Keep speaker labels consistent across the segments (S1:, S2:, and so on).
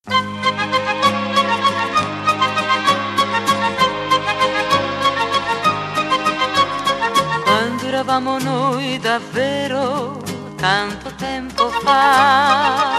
S1: Quando eravamo noi davvero tanto tempo fa,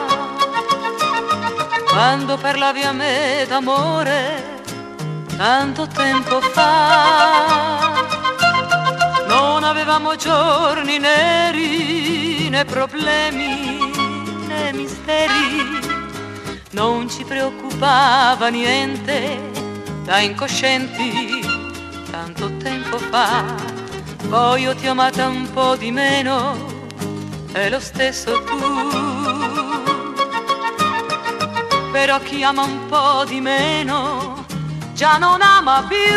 S1: quando parlavi a me d'amore tanto tempo fa, non avevamo giorni neri né problemi né misteri, non ci preoccupava niente da incoscienti tanto tempo fa. Poi io ti ho amata un po' di meno e lo stesso tu, però chi ama un po' di meno già non ama più.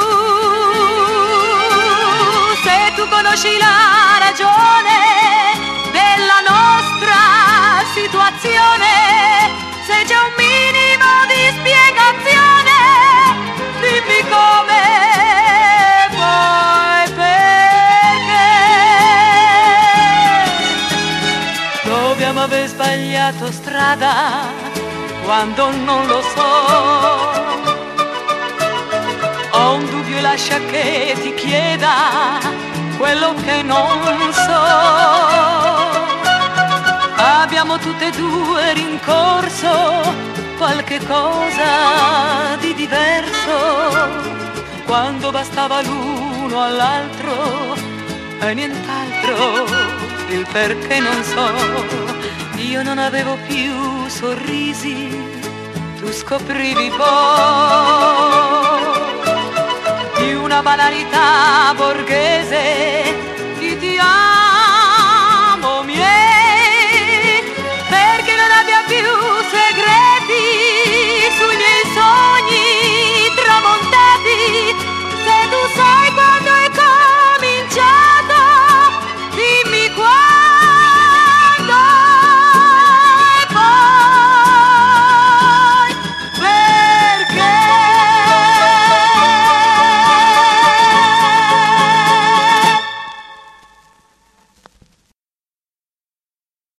S1: Se tu conosci la ragione della nostra situazione, se c'è un minimo di spiegazione, dimmi come, poi perché. Dobbiamo aver sbagliato strada quando non lo so. Ho un dubbio e lascia che ti chieda quello che non so. Abbiamo tutte e due rincorso qualche cosa di diverso, quando bastava l'uno all'altro e nient'altro, il perché non so. Io non avevo più sorrisi, tu scoprivi poi di una banalità borghese